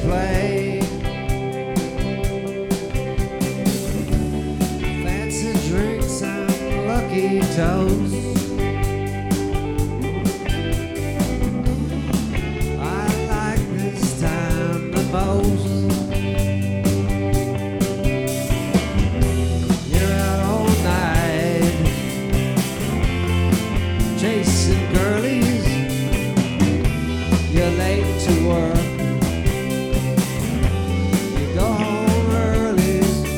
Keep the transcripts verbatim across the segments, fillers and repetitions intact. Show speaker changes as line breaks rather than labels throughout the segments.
play. Fancy drinks and lucky toast. I like this time the most. You're out all night chasing girlies. You're late to work. You go home early,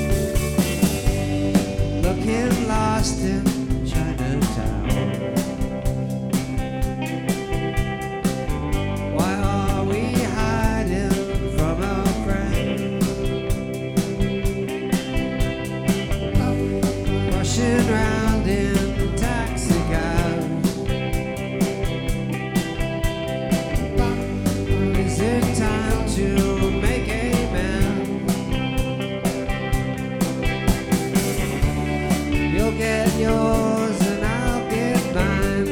looking lost in Chinatown. Why are we hiding from our friends? Rushing round in taxi cabs. Is it time to make amends? You'll get yours and I'll get mine.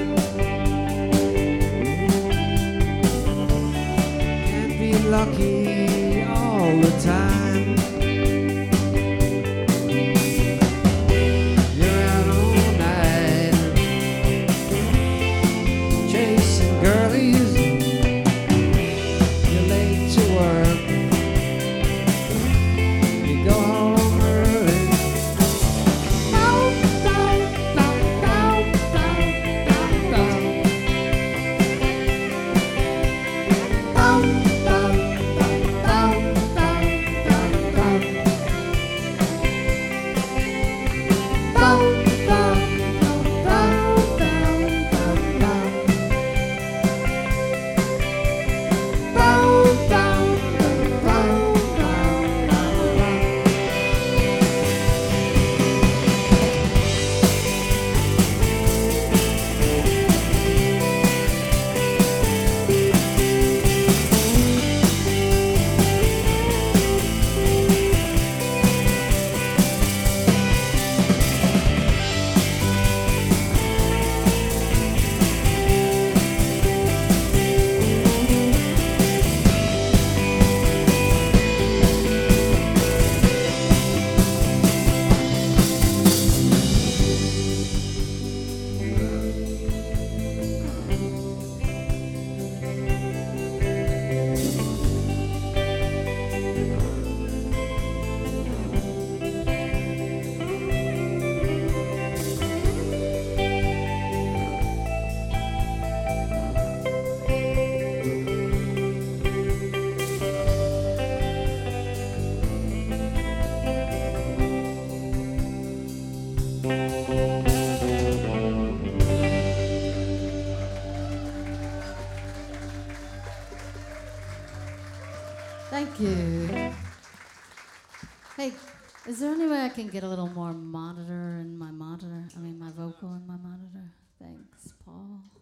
Can't be lucky all the time. You're out all night chasing girlies. You're late to work. You go home early.
Thank you. Hey, is there any way I can get a little more monitor in my monitor? I mean, my vocal in my monitor? Thanks, Paul.